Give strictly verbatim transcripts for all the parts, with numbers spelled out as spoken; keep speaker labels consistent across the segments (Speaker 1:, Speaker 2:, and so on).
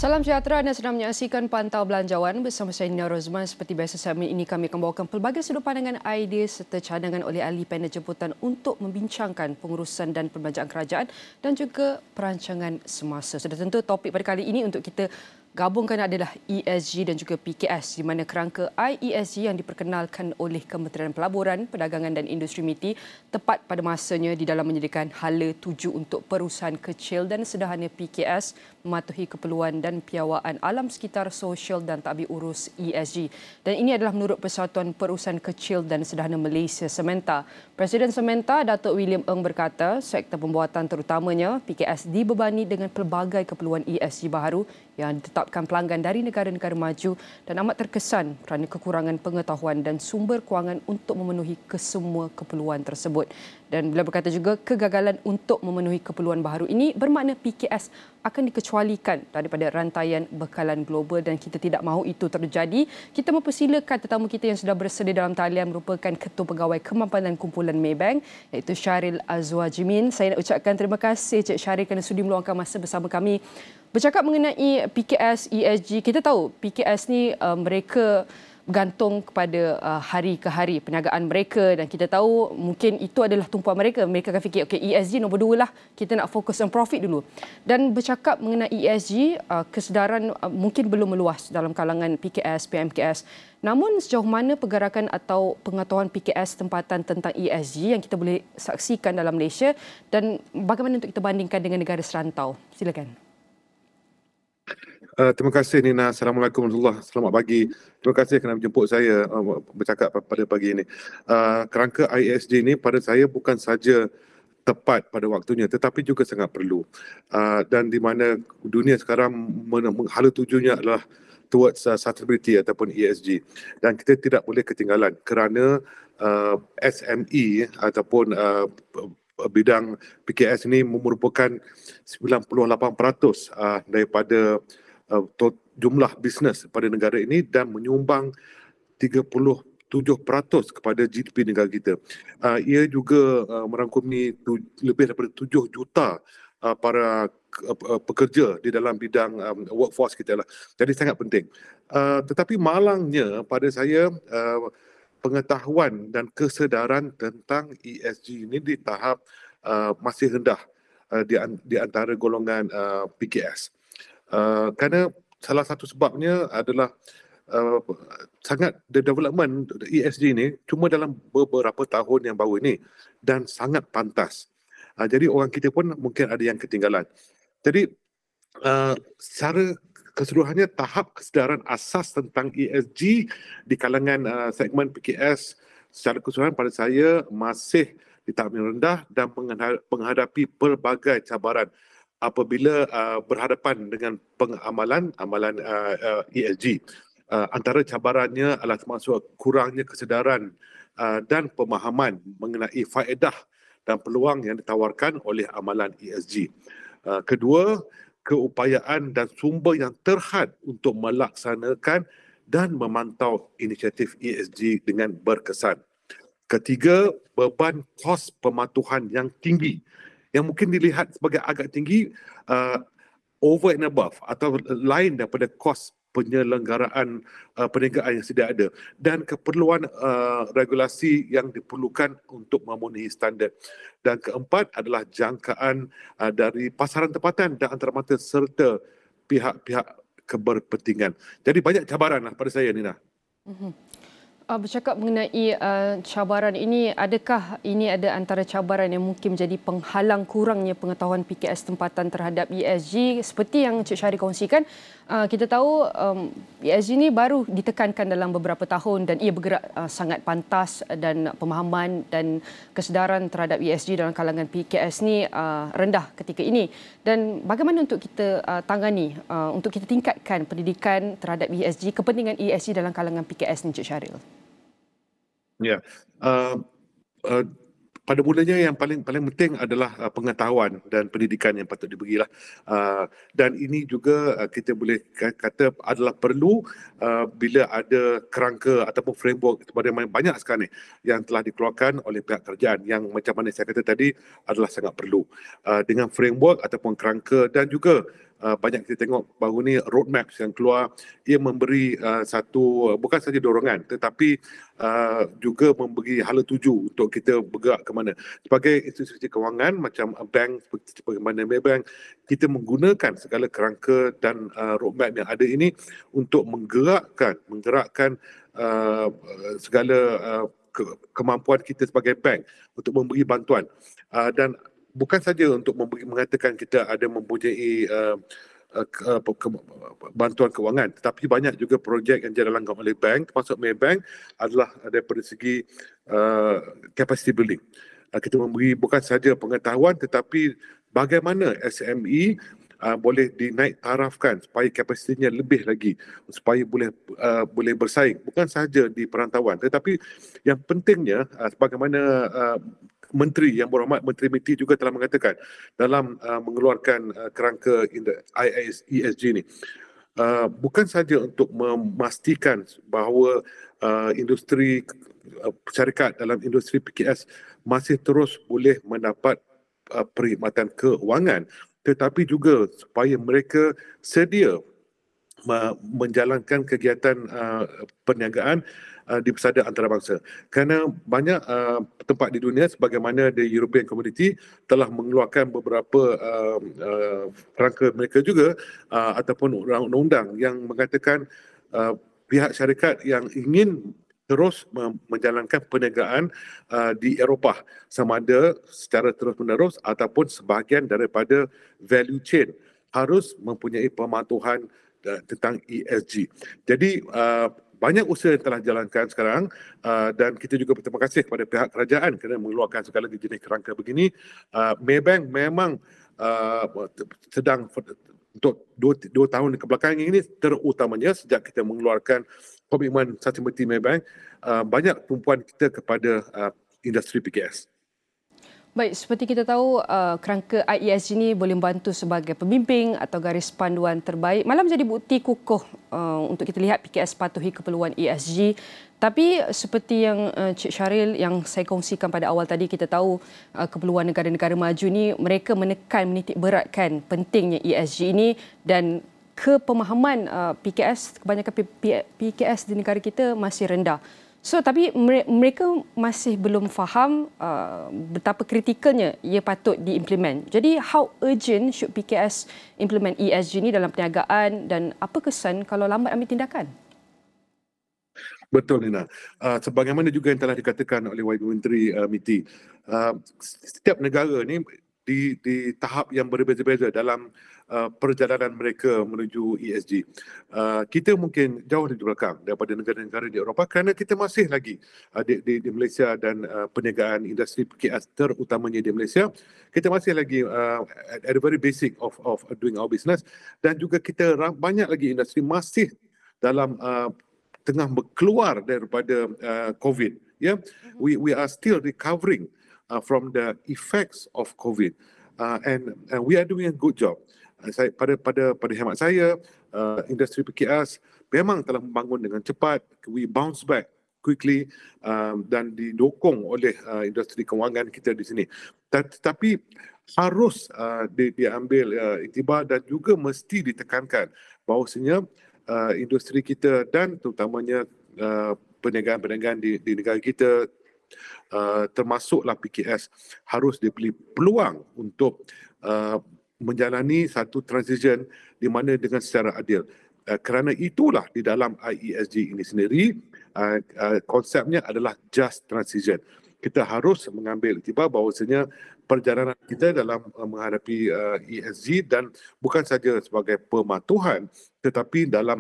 Speaker 1: Salam sejahtera, anda sedang menyaksikan Pantau Belanjawan bersama saya Nina Rozman. Seperti biasa, segmen ini kami akan bawakan pelbagai sudut pandangan, idea serta cadangan oleh ahli panel jemputan untuk membincangkan pengurusan dan perbelanjaan kerajaan dan juga perancangan semasa. Sudah tentu topik pada kali ini untuk kita gabungkan adalah E S G dan juga P K S, di mana kerangka I E S G yang diperkenalkan oleh Kementerian Pelaburan, Perdagangan dan Industri M I T I tepat pada masanya di dalam menyediakan hala tuju untuk perusahaan kecil dan sederhana P K S mematuhi keperluan dan piawaan alam sekitar, sosial dan tadbir urus E S G. Dan ini adalah menurut Persatuan Perusahaan Kecil dan Sederhana Malaysia Sementa. Presiden Sementa, Datuk William Ng berkata, sektor pembuatan terutamanya P K S dibebani dengan pelbagai keperluan E S G baharu yang ditetapkan pelanggan dari negara-negara maju dan amat terkesan kerana kekurangan pengetahuan dan sumber kewangan untuk memenuhi kesemua keperluan tersebut. Dan beliau berkata juga kegagalan untuk memenuhi keperluan baharu ini bermakna P K S akan dikecualikan daripada rantaian bekalan global dan kita tidak mahu itu terjadi. Kita mempersilakan tetamu kita yang sudah bersedia dalam talian merupakan Ketua Pegawai Kemampanan Kumpulan Maybank iaitu Sharil Azwajimin. Saya nak ucapkan terima kasih Cik Sharil kerana sudi meluangkan masa bersama kami. Bercakap mengenai P K S, E S G, kita tahu P K S ni uh, mereka bergantung kepada uh, hari ke hari perniagaan mereka dan kita tahu mungkin itu adalah tumpuan mereka. Mereka akan fikir, okay, E S G nombor dua lah, kita nak fokus on profit dulu. Dan bercakap mengenai E S G, uh, kesedaran uh, mungkin belum meluas dalam kalangan P K S, P M K S. Namun sejauh mana pergerakan atau pengetahuan P K S tempatan tentang E S G yang kita boleh saksikan dalam Malaysia dan bagaimana untuk kita bandingkan dengan negara serantau? Silakan.
Speaker 2: Uh, terima kasih Nina. Assalamualaikum warahmatullahi wabarakatuh. Selamat pagi. Terima kasih kerana menjemput saya uh, bercakap pada pagi ini. Uh, kerangka I E S G ini pada saya bukan saja tepat pada waktunya tetapi juga sangat perlu. Uh, dan di mana dunia sekarang hala tujunya adalah towards uh, sustainability ataupun E S G. Dan kita tidak boleh ketinggalan kerana uh, S M E ataupun uh, bidang P K S ini merupakan sembilan puluh lapan peratus uh, daripada uh, jumlah bisnes pada negara ini dan menyumbang tiga puluh tujuh peratus kepada G D P negara kita. Uh, ia juga uh, merangkumi tu, lebih daripada tujuh juta uh, para uh, pekerja di dalam bidang um, workforce kita lah. Jadi sangat penting. Uh, tetapi malangnya pada saya uh, pengetahuan dan kesedaran tentang E S G ini di tahap uh, masih rendah uh, di, di antara golongan uh, P K S. Uh, kerana salah satu sebabnya adalah uh, sangat the development E S G ini cuma dalam beberapa tahun yang baru ini dan sangat pantas. Uh, jadi orang kita pun mungkin ada yang ketinggalan. Jadi uh, secara keseluruhannya tahap kesedaran asas tentang E S G di kalangan uh, segmen P K S secara keseluruhan pada saya masih di tahap yang rendah dan menghadapi pelbagai cabaran apabila uh, berhadapan dengan pengamalan amalan uh, uh, E S G. Uh, antara cabarannya adalah termasuk kurangnya kesedaran uh, dan pemahaman mengenai faedah dan peluang yang ditawarkan oleh amalan E S G. Uh, kedua, keupayaan dan sumber yang terhad untuk melaksanakan dan memantau inisiatif E S G dengan berkesan. Ketiga, beban kos pematuhan yang tinggi yang mungkin dilihat sebagai agak tinggi uh, over and above atau lain daripada kos penyelenggaraan uh, perniagaan yang sedia ada dan keperluan uh, regulasi yang diperlukan untuk memenuhi standard. Dan keempat adalah jangkaan uh, dari pasaran tempatan dan antarabangsa serta pihak-pihak keberpentingan. Jadi banyak cabaran lah pada saya, Nina.
Speaker 1: Mm-hmm. Uh, bercakap mengenai uh, cabaran ini, adakah ini ada antara cabaran yang mungkin menjadi penghalang kurangnya pengetahuan P K S tempatan terhadap E S G seperti yang Cik Syari kongsikan? Uh, kita tahu um, E S G ini baru ditekankan dalam beberapa tahun dan ia bergerak uh, sangat pantas dan pemahaman dan kesedaran terhadap E S G dalam kalangan P K S ni uh, rendah ketika ini. Dan bagaimana untuk kita uh, tangani, uh, untuk kita tingkatkan pendidikan terhadap E S G, kepentingan E S G dalam kalangan P K S ni, Cik Syaril?
Speaker 2: Ya, uh, uh, pada mulanya yang paling paling penting adalah uh, pengetahuan dan pendidikan yang patut diberilah. Uh, dan ini juga uh, kita boleh kata adalah perlu uh, bila ada kerangka ataupun framework seperti banyak sekarang ni yang telah dikeluarkan oleh pihak kerajaan yang macam mana saya kata tadi adalah sangat perlu. Uh, dengan framework ataupun kerangka dan juga uh, banyak kita tengok baru ni roadmap yang keluar, ia memberi uh, satu, bukan saja dorongan tetapi uh, juga memberi hala tuju untuk kita bergerak ke mana. Sebagai institusi kewangan macam bank seperti bagaimana Maybank, kita menggunakan segala kerangka dan uh, roadmap yang ada ini untuk menggerakkan menggerakkan uh, segala uh, ke- kemampuan kita sebagai bank untuk memberi bantuan. Uh, dan bukan saja untuk memberi, mengatakan kita ada mempunyai uh, uh, ke, uh, ke, bantuan kewangan, tetapi banyak juga projek yang dijalankan oleh bank, termasuk Maybank, adalah daripada segi uh, capacity building. Uh, kita memberi bukan saja pengetahuan tetapi bagaimana S M E uh, boleh dinaik tarafkan supaya kapasitinya lebih lagi, supaya boleh uh, boleh bersaing bukan sahaja di perantauan, tetapi yang pentingnya uh, sebagaimana uh, Menteri Yang Berhormat Menteri M I T juga telah mengatakan dalam uh, mengeluarkan uh, kerangka I E S G ni, uh, bukan saja untuk memastikan bahawa uh, industri uh, syarikat dalam industri P K S masih terus boleh mendapat uh, perkhidmatan keuangan, tetapi juga supaya mereka sedia menjalankan kegiatan uh, perniagaan uh, di pesada antarabangsa. Kerana banyak uh, tempat di dunia sebagaimana the European Community telah mengeluarkan beberapa uh, uh, kerangka mereka juga uh, ataupun undang-undang yang mengatakan uh, pihak syarikat yang ingin terus menjalankan perniagaan uh, di Eropah sama ada secara terus-menerus ataupun sebahagian daripada value chain harus mempunyai pematuhan tentang E S G. Jadi uh, banyak usaha yang telah dijalankan sekarang uh, dan kita juga berterima kasih kepada pihak kerajaan kerana mengeluarkan segala jenis kerangka begini. Uh, Maybank memang uh, sedang untuk dua, dua tahun kebelakangan ini, terutamanya sejak kita mengeluarkan komitmen Sustainability Maybank, uh, banyak tumpuan kita kepada uh, industri P K S.
Speaker 1: Baik, seperti kita tahu, uh, kerangka I E S G ini boleh membantu sebagai pembimbing atau garis panduan terbaik, malah menjadi bukti kukuh uh, untuk kita lihat P K S patuhi keperluan E S G. Tapi seperti yang uh, Cik Syaril yang saya kongsikan pada awal tadi, kita tahu uh, keperluan negara-negara maju ini, mereka menekan, menitik beratkan pentingnya E S G ini dan kepemahaman uh, P K S, kebanyakan P K S di negara kita masih rendah. So, tapi mereka masih belum faham uh, betapa kritikalnya ia patut diimplement. Jadi, how urgent should P K S implement E S G ini dalam perniagaan dan apa kesan kalau lambat ambil tindakan?
Speaker 2: Betul, Nina. Uh, sebagaimana juga yang telah dikatakan oleh Wakil Menteri uh, M I T, uh, setiap negara ni di, di tahap yang berbeza-beza dalam uh, perjalanan mereka menuju E S G. Uh, kita mungkin jauh di belakang daripada negara-negara di Eropah kerana kita masih lagi uh, di, di, di Malaysia dan uh, perniagaan industri P K S terutamanya di Malaysia, kita masih lagi uh, at, at the very basic of, of doing our business, dan juga kita banyak lagi industri masih dalam uh, tengah keluar daripada uh, COVID. Yeah, we we are still recovering uh, from the effects of COVID, uh, and and we are doing a good job. Uh, saya pada pada pada hemat saya, uh, industri P K S memang telah membangun dengan cepat. We bounce back quickly um, dan didukung oleh uh, industri kewangan kita di sini. Tetapi harus uh, di, diambil uh, iktibar dan juga mesti ditekankan bahawasanya uh, industri kita dan terutamanya uh, perniagaan-perniagaan di, di negara kita, uh, termasuklah P K S, harus diberi peluang untuk uh, menjalani satu transition di mana dengan secara adil. Uh, kerana itulah di dalam I E S G ini sendiri, uh, uh, konsepnya adalah just transition. Kita harus mengambil iktibar bahawasanya perjalanan kita dalam uh, menghadapi uh, E S G dan bukan saja sebagai pematuhan tetapi dalam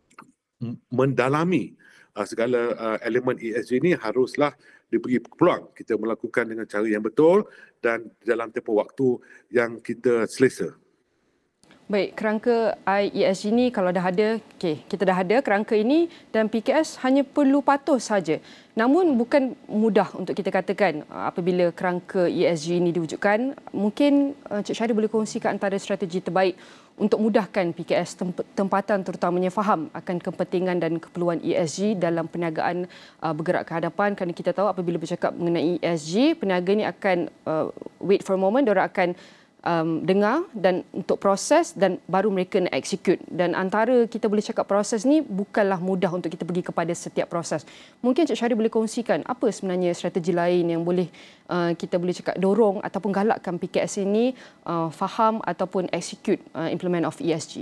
Speaker 2: mendalami uh, segala uh, elemen E S G ini haruslah diberi peluang kita melakukan dengan cara yang betul dan dalam tempoh waktu yang kita selesa.
Speaker 1: Baik, kerangka I E S G ini kalau dah ada, okay, kita dah ada kerangka ini dan P K S hanya perlu patuh saja. Namun bukan mudah untuk kita katakan apabila kerangka E S G ini diwujudkan. Mungkin Cik Syaril boleh kongsikan antara strategi terbaik untuk mudahkan P K S tempatan terutamanya faham akan kepentingan dan keperluan E S G dalam perniagaan uh, bergerak ke hadapan, kerana kita tahu apabila bercakap mengenai E S G, peniaga ini akan uh, wait for a moment, diorang akan um, dengar dan untuk proses dan baru mereka nak execute. Dan antara kita boleh cakap proses ni bukanlah mudah untuk kita pergi kepada setiap proses. Mungkin Cik Syahrir boleh kongsikan apa sebenarnya strategi lain yang boleh uh, kita boleh cakap dorong ataupun galakkan P K S ini uh, faham ataupun execute uh, implement of E S G.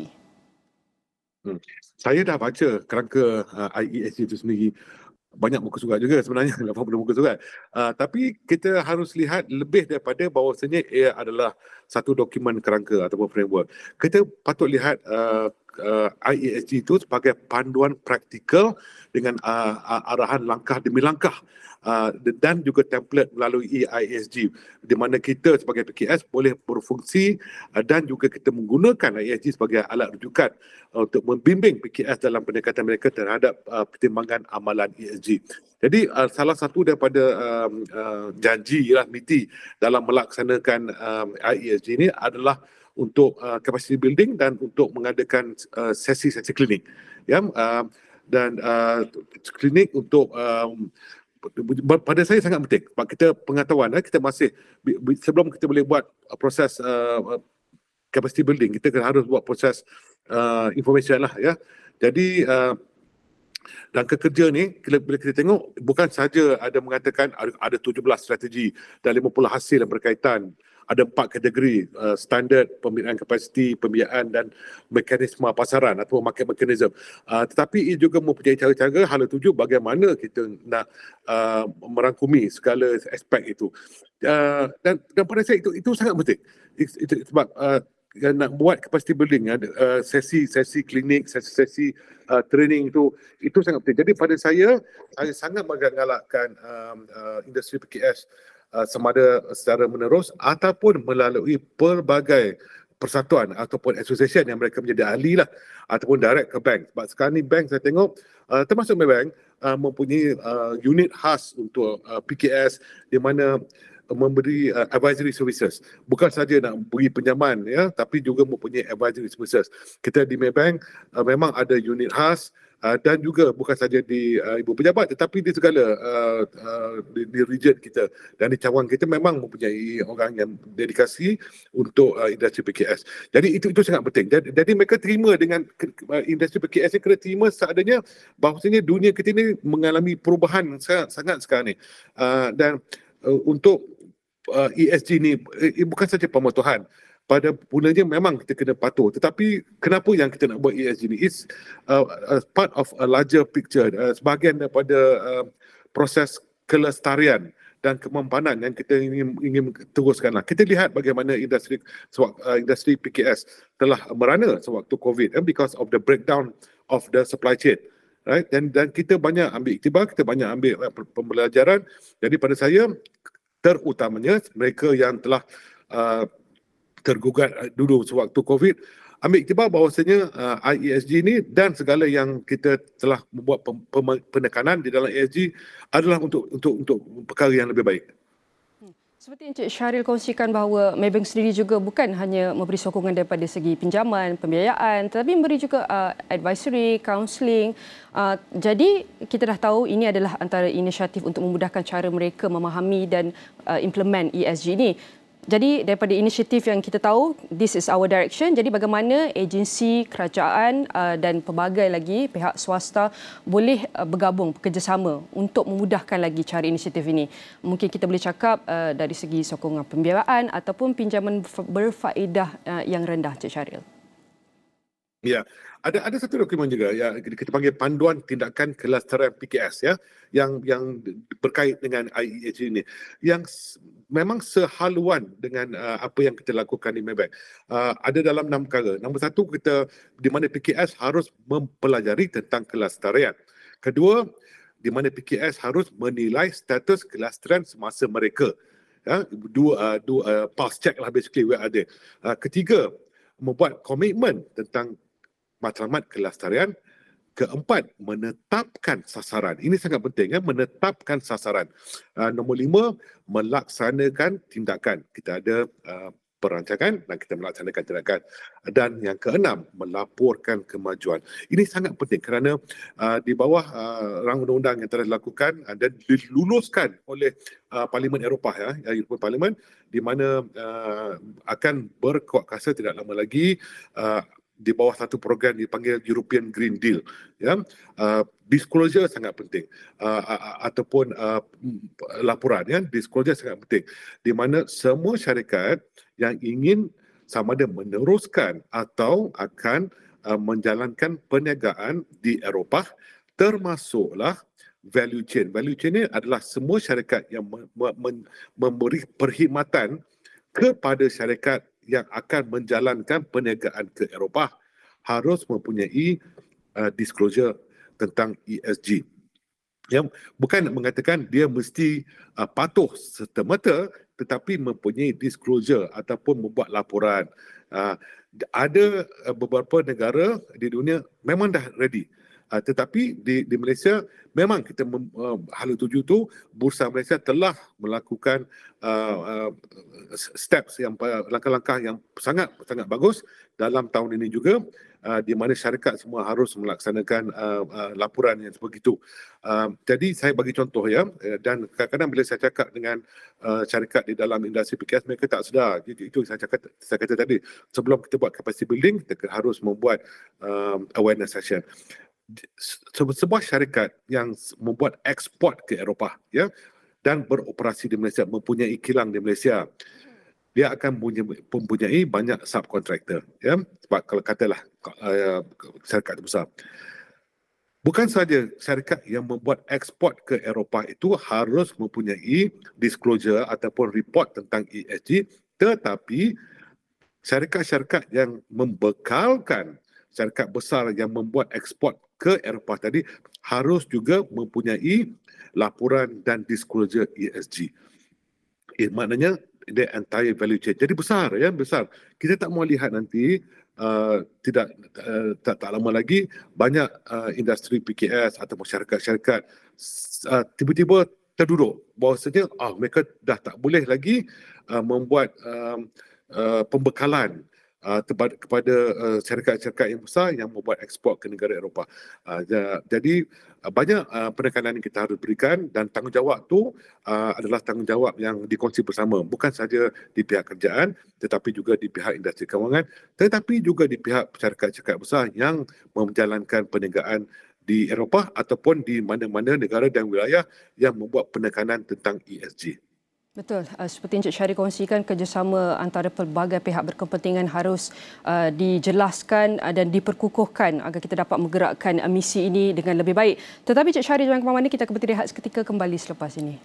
Speaker 2: Hmm. Saya dah baca kerangka uh, I E S G itu sendiri. Banyak muka surat juga sebenarnya, lapan puluh muka surat. Uh, tapi kita harus lihat lebih daripada bahawasanya ia adalah satu dokumen kerangka ataupun framework. Kita patut lihat uh, uh, I E S G itu sebagai panduan praktikal dengan uh, arahan langkah demi langkah. Uh, dan juga template melalui I E S G di mana kita sebagai P K S boleh berfungsi uh, dan juga kita menggunakan I E S G sebagai alat rujukan uh, untuk membimbing P K S dalam pendekatan mereka terhadap uh, pertimbangan amalan E S G. Jadi uh, salah satu daripada um, uh, janji lah M I T I dalam melaksanakan um, I E S G ini adalah untuk uh, capacity building dan untuk mengadakan uh, sesi-sesi klinik, ya, uh, dan uh, klinik untuk um, pada saya sangat penting sebab kita pengetahuan eh, kita masih sebelum kita boleh buat proses uh, capacity building kita harus buat proses uh, information lah, ya. Jadi uh, dan kekerja ni bila kita tengok bukan saja ada mengatakan ada, ada tujuh belas strategi dan lima puluh hasil yang berkaitan. Ada empat kategori, uh, standard, pembinaan kapasiti, pembiayaan dan mekanisme pasaran atau market mechanism. Uh, tetapi ia juga mempunyai cara-cara hala tuju bagaimana kita nak uh, merangkumi segala aspek itu. Uh, dan, dan pada saya itu itu sangat penting. Itu, itu, sebab uh, nak buat capacity building, uh, sesi-sesi klinik, sesi-sesi uh, training itu itu sangat penting. Jadi pada saya, saya sangat menggalakkan um, uh, industri P K S Uh, sama ada secara menerus ataupun melalui pelbagai persatuan ataupun association yang mereka menjadi ahli lah ataupun direct ke bank. Sebab sekarang ni bank saya tengok uh, termasuk bank uh, mempunyai uh, unit khas untuk uh, P K S di mana memberi uh, advisory services. Bukan saja nak beri pinjaman, ya, tapi juga mempunyai advisory services. Kita di Maybank uh, memang ada unit khas uh, dan juga bukan saja di uh, ibu pejabat tetapi di segala uh, uh, di, di region kita dan di cawangan kita memang mempunyai orang yang dedikasi untuk uh, industri P K S. Jadi itu itu sangat penting. Jadi, jadi mereka terima dengan uh, industri P K S ni kena terima seadanya bahawasanya dunia kita ni mengalami perubahan sangat sangat sekarang ni. Uh, dan uh, untuk Uh, E S G ni eh, bukan saja pematuhan. Pada mulanya memang kita kena patuh. Tetapi kenapa yang kita nak buat E S G ni? It's uh, uh, part of a larger picture. Uh, sebahagian daripada uh, proses kelestarian dan kemampanan yang kita ingin, ingin teruskanlah. Kita lihat bagaimana industri uh, industri P K S telah merana sewaktu COVID eh, because of the breakdown of the supply chain. Right? Dan dan kita banyak ambil iktibar, kita banyak ambil uh, pembelajaran. Jadi pada saya terutamanya mereka yang telah uh, tergugat dulu sewaktu COVID, ambil iktibar bahawasanya uh, I E S G ni dan segala yang kita telah membuat penekanan di dalam E S G adalah untuk untuk untuk perkara yang lebih baik.
Speaker 1: Seperti yang Encik Syahril kongsikan bahawa Maybank sendiri juga bukan hanya memberi sokongan daripada segi pinjaman, pembiayaan, tetapi memberi juga uh, advisory, counselling. Uh, jadi kita dah tahu ini adalah antara inisiatif untuk memudahkan cara mereka memahami dan uh, implement E S G ini. Jadi daripada inisiatif yang kita tahu, this is our direction. Jadi bagaimana agensi, kerajaan uh, dan pelbagai lagi pihak swasta boleh uh, bergabung, bekerjasama untuk memudahkan lagi cara inisiatif ini. Mungkin kita boleh cakap uh, dari segi sokongan pembiayaan ataupun pinjaman berfaedah uh, yang rendah, Cik Syaril.
Speaker 2: Ya, ada ada satu dokumen juga ya kita panggil panduan tindakan kelestarian P K S, ya, yang yang berkait dengan I E S G ini yang memang sehaluan dengan uh, apa yang kita lakukan di Maybank. Uh, ada dalam enam perkara. Nombor satu, kita di mana P K S harus mempelajari tentang kelestarian. Kedua, di mana P K S harus menilai status kelestarian semasa mereka. Ya, dua uh, dua uh, pulse check lah basically where are they. Uh, ketiga, membuat komitmen tentang matlamat kelestarian. Keempat, menetapkan sasaran. Ini sangat penting, ya, menetapkan sasaran. Uh, nombor lima, melaksanakan tindakan. Kita ada uh, perancangan dan kita melaksanakan tindakan. Dan yang keenam, melaporkan kemajuan. Ini sangat penting kerana uh, di bawah uh, rang undang-undang yang telah dilakukan uh, dan diluluskan oleh uh, Parlimen Eropah, ya, European Parliament, di mana uh, akan berkuat kuasa tidak lama lagi uh, di bawah satu program dipanggil European Green Deal, ya. Uh, disclosure sangat penting, uh, uh, ataupun uh, laporan, ya, disclosure sangat penting, di mana semua syarikat yang ingin sama ada meneruskan atau akan uh, menjalankan perniagaan di Eropah, termasuklah value chain. Value chain ini adalah semua syarikat yang me- me- memberi perkhidmatan kepada syarikat yang akan menjalankan perniagaan ke Eropah harus mempunyai uh, disclosure tentang E S G. Yang bukan mengatakan dia mesti uh, patuh serta-merta, tetapi mempunyai disclosure ataupun membuat laporan. Uh, ada uh, beberapa negara di dunia memang dah ready. Uh, tetapi di, di Malaysia memang kita mem, uh, hala tuju tu Bursa Malaysia telah melakukan uh, uh, steps yang langkah-langkah yang sangat sangat bagus dalam tahun ini juga, uh, di mana syarikat semua harus melaksanakan uh, uh, laporan yang sebegitu. Uh, jadi saya bagi contoh, ya, dan kadang-kadang bila saya cakap dengan uh, syarikat di dalam industri P K S, mereka tak sedar. Itu, itu saya cakap saya kata tadi, sebelum kita buat capacity building, kita harus membuat um, awareness session. Sebuah syarikat yang membuat ekspor ke Eropah, ya, dan beroperasi di Malaysia, mempunyai kilang di Malaysia, dia akan mempunyai banyak subkontraktor, ya. Sebab kalau katalah uh, syarikat besar, bukan saja syarikat yang membuat ekspor ke Eropah itu harus mempunyai disclosure ataupun report tentang E S G, tetapi syarikat-syarikat yang membekalkan syarikat besar yang membuat ekspor ke Eropah tadi harus juga mempunyai laporan dan disclosure E S G. Eh, maknanya the entire value chain. Jadi besar, ya, besar. Kita tak mau lihat nanti uh, tidak uh, tak, tak lama lagi banyak uh, industri P K S atau masyarakat-syarikat uh, tiba-tiba terduduk bahawasanya ah, mereka dah tak boleh lagi uh, membuat um, uh, pembekalan Uh, kepada uh, syarikat-syarikat yang besar yang membuat ekspor ke negara Eropah. Uh, jadi uh, banyak uh, penekanan yang kita harus berikan, dan tanggungjawab tu uh, adalah tanggungjawab yang dikongsi bersama, bukan saja di pihak kerajaan tetapi juga di pihak industri kewangan, tetapi juga di pihak syarikat-syarikat besar yang menjalankan perniagaan di Eropah ataupun di mana-mana negara dan wilayah yang membuat penekanan tentang E S G.
Speaker 1: Betul. Uh, seperti Encik Syahrir kongsikan, kerjasama antara pelbagai pihak berkepentingan harus uh, dijelaskan uh, dan diperkukuhkan agar kita dapat menggerakkan uh, misi ini dengan lebih baik. Tetapi Encik Syahrir jangan ke mana-mana, kita akan berhenti rehat seketika, kembali selepas ini.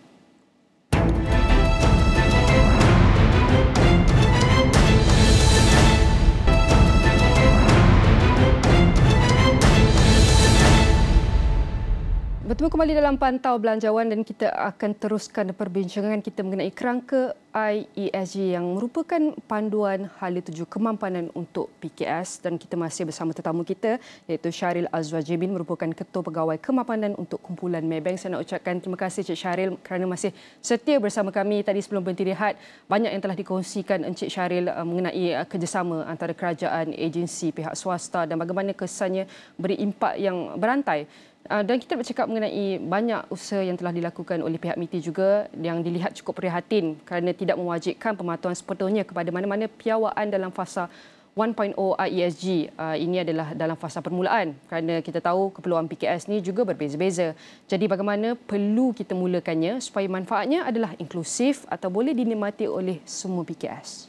Speaker 1: Bertemu kembali dalam Pantau Belanjawan, dan kita akan teruskan perbincangan kita mengenai kerangka I E S G yang merupakan panduan hala tuju kemampanan untuk P K S, dan kita masih bersama tetamu kita iaitu Syahril Azwajibin, merupakan Ketua Pegawai Kemampanan untuk Kumpulan Maybank. Saya nak ucapkan terima kasih Encik Syahril kerana masih setia bersama kami. Tadi sebelum berhenti rehat, banyak yang telah dikongsikan Encik Syahril mengenai kerjasama antara kerajaan, agensi, pihak swasta dan bagaimana kesannya beri impak yang berantai. Dan kita bercakap mengenai banyak usaha yang telah dilakukan oleh pihak M I T I juga yang dilihat cukup prihatin kerana tidak mewajibkan pematuhan sepenuhnya kepada mana-mana piawaan dalam fasa satu titik kosong I E S G. Ini adalah dalam fasa permulaan kerana kita tahu keperluan P K S ni juga berbeza-beza. Jadi bagaimana perlu kita mulakannya supaya manfaatnya adalah inklusif atau boleh dinikmati oleh semua P K S.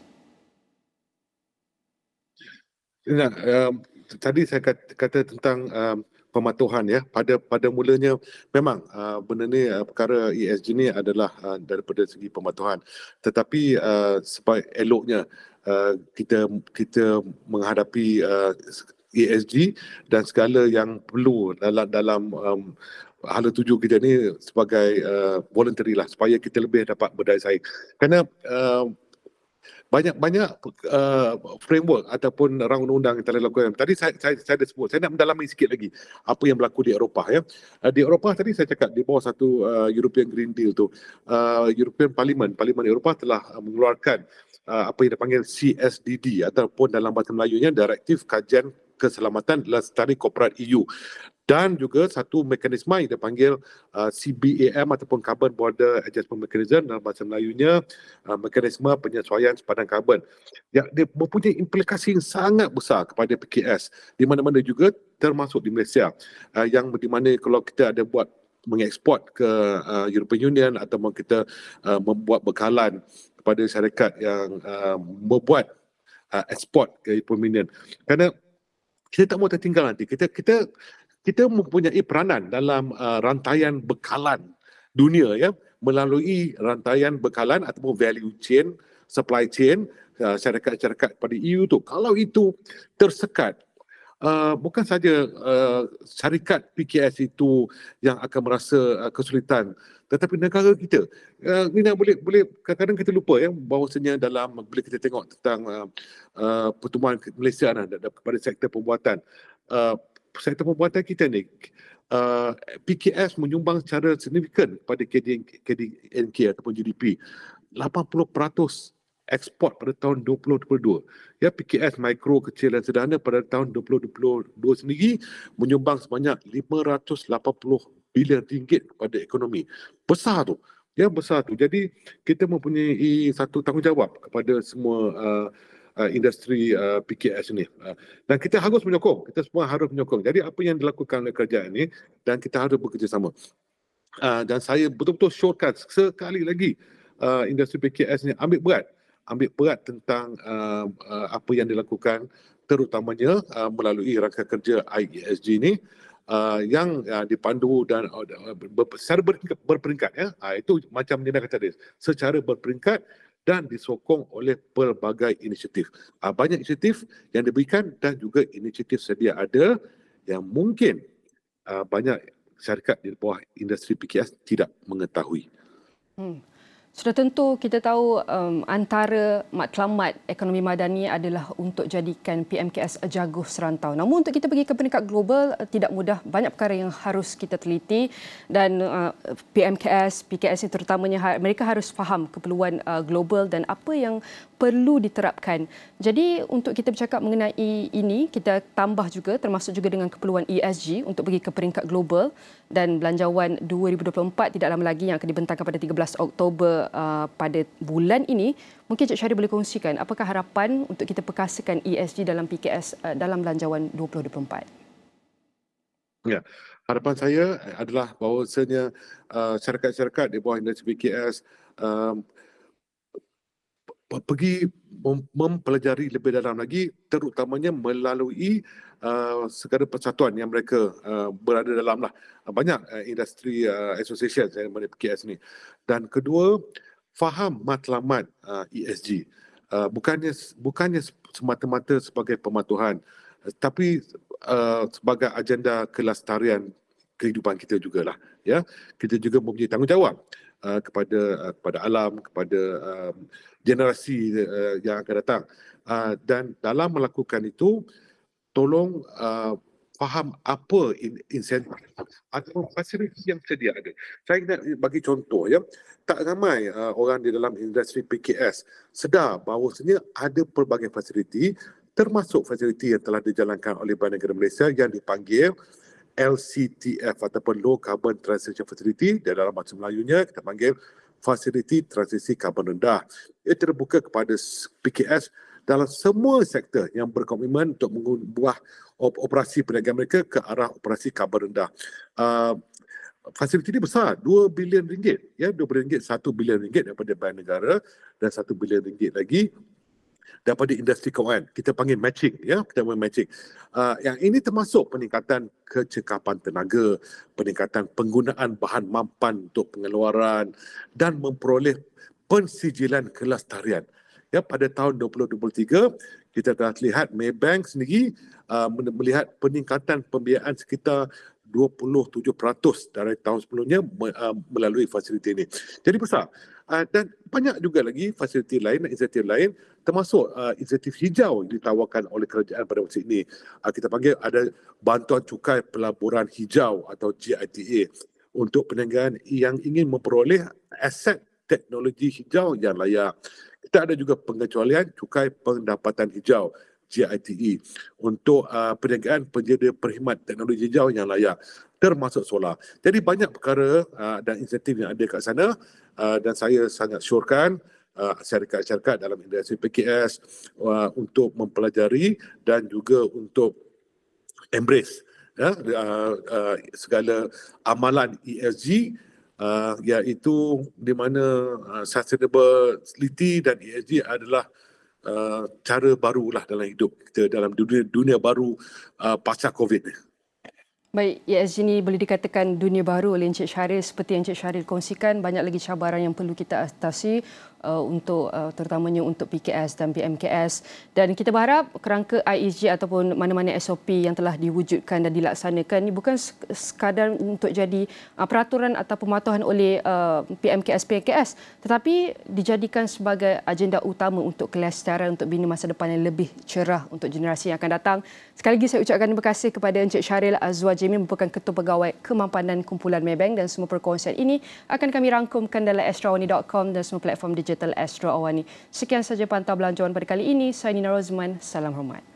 Speaker 2: Ya, um, tadi saya kata, kata tentang um, pematuhan, ya. Pada pada mulanya memang uh, benda ni uh, perkara E S G ni adalah uh, daripada segi pematuhan, tetapi uh, supaya eloknya uh, kita kita menghadapi uh, E S G dan segala yang perlu dalam dalam um, hala tuju kita ni sebagai uh, voluntary lah, supaya kita lebih dapat berdaya saing. Kerana uh, banyak-banyak uh, framework ataupun rang undang-undang yang telah dilakukan. Tadi saya, saya, saya ada sebut, saya nak mendalami sikit lagi apa yang berlaku di Eropah. Ya. Uh, di Eropah tadi saya cakap di bawah satu uh, European Green Deal tu, uh, European Parliament, Parlimen Eropah telah uh, mengeluarkan uh, apa yang dipanggil C S D D ataupun dalam bahasa Melayunya Direktif Kajian Keselamatan Lestari Korporat E U. Dan juga satu mekanisme yang dipanggil uh, C B A M ataupun Carbon Border Adjustment Mechanism, dalam bahasa Melayunya uh, mekanisme penyesuaian sepadan karbon. Ya, dia mempunyai implikasi yang sangat besar kepada P K S di mana-mana juga, termasuk di Malaysia, uh, yang di mana kalau kita ada buat mengeksport ke uh, European Union ataupun kita uh, membuat bekalan kepada syarikat yang uh, membuat uh, ekspor ke European Union. Kerana kita tak mahu tertinggal nanti. Kita kita kita mempunyai peranan dalam uh, rantaian bekalan dunia, ya, melalui rantaian bekalan ataupun value chain, supply chain, uh, syarikat-syarikat pada E U tu. Kalau itu tersekat, uh, bukan saja uh, syarikat P K S itu yang akan merasa uh, kesulitan, tetapi negara kita. Uh, ini boleh boleh kadang-kadang kita lupa, ya, bahawasanya dalam bila kita tengok tentang uh, uh, pertumbuhan Malaysia nah, kepada sektor pembuatan, uh, sektor pembuatan kita ni, uh, P K S menyumbang secara signifikan pada K D N K ataupun G D P. lapan puluh peratus ekspor pada tahun dua ribu dua puluh dua. Ya, P K S mikro, kecil dan sederhana pada tahun dua ribu dua puluh dua sendiri menyumbang sebanyak lima ratus lapan puluh bilion ringgit kepada ekonomi. Besar tu. Ya, besar tu. Jadi kita mempunyai satu tanggungjawab kepada semua uh, Uh, industri uh, P K S ini, uh, dan kita harus menyokong, kita semua harus menyokong. Jadi apa yang dilakukan oleh kerajaan ini, dan kita harus bekerjasama. Uh, dan saya betul-betul syorkan sekali lagi uh, industri P K S ini ambil berat, ambil berat tentang uh, uh, apa yang dilakukan, terutamanya uh, melalui rangka kerja I E S G ini, uh, yang uh, dipandu dan uh, ber, secara berperingkat, berperingkat ya, uh, itu macam Nina kata tadi, secara berperingkat dan disokong oleh pelbagai inisiatif. Uh, banyak inisiatif yang diberikan dan juga inisiatif sedia ada yang mungkin uh, banyak syarikat di bawah industri P K S tidak mengetahui.
Speaker 1: Hmm. Sudah tentu kita tahu um, antara matlamat ekonomi madani adalah untuk jadikan P M K S jaguh serantau. Namun untuk kita pergi ke peringkat global tidak mudah, banyak perkara yang harus kita teliti, dan uh, P M K S, P K S ini terutamanya mereka harus faham keperluan uh, global dan apa yang perlu diterapkan. Jadi untuk kita bercakap mengenai ini, kita tambah juga termasuk juga dengan keperluan E S G untuk pergi ke peringkat global, dan Belanjawan dua ribu dua puluh empat tidak lama lagi yang akan dibentangkan pada tiga belas Oktober uh, pada bulan ini. Mungkin Cik Syahri boleh kongsikan apakah harapan untuk kita perkasakan E S G dalam P K S uh, dalam Belanjawan dua ribu dua puluh empat?
Speaker 2: Ya, harapan saya adalah bahawasanya uh, syarikat-syarikat di bawah industri P K S um, pergi mempelajari lebih dalam lagi, terutamanya melalui uh, segala persatuan yang mereka uh, berada dalam lah. Banyak uh, industri uh, association yang ada P K S ni. Dan kedua, faham matlamat uh, E S G. Uh, bukannya bukannya semata-mata sebagai pematuhan, tapi uh, sebagai agenda kelestarian kehidupan kita jugalah. Ya, kita juga mempunyai tanggungjawab uh, kepada uh, kepada alam, kepada uh, generasi uh, yang akan datang. Uh, dan dalam melakukan itu, tolong uh, faham apa insentif atau fasiliti yang sedia ada. Saya nak bagi contoh, ya, tak ramai uh, orang di dalam industri P K S sedar bahawasanya ada pelbagai fasiliti, termasuk fasiliti yang telah dijalankan oleh Bank Negara Malaysia yang dipanggil L C T F ataupun Low Carbon Transition Facility. Dan dalam bahasa Melayunya kita panggil Fasiliti Transisi Karbon Rendah. Ia terbuka kepada P K S dalam semua sektor yang berkomitmen untuk mengubah operasi perniagaan mereka ke arah operasi karbon rendah. Uh, fasiliti ini besar, dua bilion ringgit. Ya, dua bilion ringgit, satu bilion ringgit daripada Bank Negara dan satu bilion ringgit lagi daripada industri kewangan. Kita panggil matching, ya, kita panggil matching. Uh, yang ini termasuk peningkatan kecekapan tenaga, peningkatan penggunaan bahan mampan untuk pengeluaran dan memperoleh pensijilan kelestarian. Ya, pada tahun dua ribu dua puluh tiga kita telah lihat Maybank sendiri uh, melihat peningkatan pembiayaan sekitar dua puluh tujuh peratus dari tahun sebelumnya uh, melalui fasiliti ini. Jadi besar. Uh, dan banyak juga lagi fasiliti lain dan insentif lain, termasuk uh, insentif hijau ditawarkan oleh kerajaan pada masa ini. Uh, kita panggil ada bantuan cukai pelaburan hijau atau G I T A untuk perniagaan yang ingin memperoleh aset teknologi hijau yang layak. Kita ada juga pengecualian cukai pendapatan hijau G I T E untuk uh, perniagaan penyedia perkhidmat teknologi hijau yang layak, termasuk solar. Jadi banyak perkara uh, dan insentif yang ada kat sana, uh, dan saya sangat syorkan uh, syarikat-syarikat dalam industri P K S uh, untuk mempelajari dan juga untuk embrace ya, uh, uh, segala amalan E S G, uh, iaitu di mana uh, sustainability dan E S G adalah uh, cara barulah dalam hidup kita dalam dunia dunia baru uh, pasca COVID ni.
Speaker 1: Baik, E S G ini boleh dikatakan dunia baru oleh Encik Syahril. Seperti Encik Syahril kongsikan, banyak lagi cabaran yang perlu kita atasi uh, untuk uh, terutamanya untuk P K S dan P M K S. Dan kita berharap kerangka I E S G ataupun mana-mana S O P yang telah diwujudkan dan dilaksanakan ini bukan sekadar untuk jadi uh, peraturan atau pematuhan oleh uh, P M K S P M K S, tetapi dijadikan sebagai agenda utama untuk kelestarian, untuk bina masa depan yang lebih cerah untuk generasi yang akan datang. Sekali lagi saya ucapkan terima kasih kepada Encik Syahril Azwajimi, merupakan Ketua Pegawai Kemampanan Kumpulan Maybank, dan semua perkongsian ini akan kami rangkumkan dalam astro awani dot com dan semua platform digital Astro Awani. Sekian saja Pantau Belanjawan pada kali ini. Saya Nina Rozman. Salam hormat.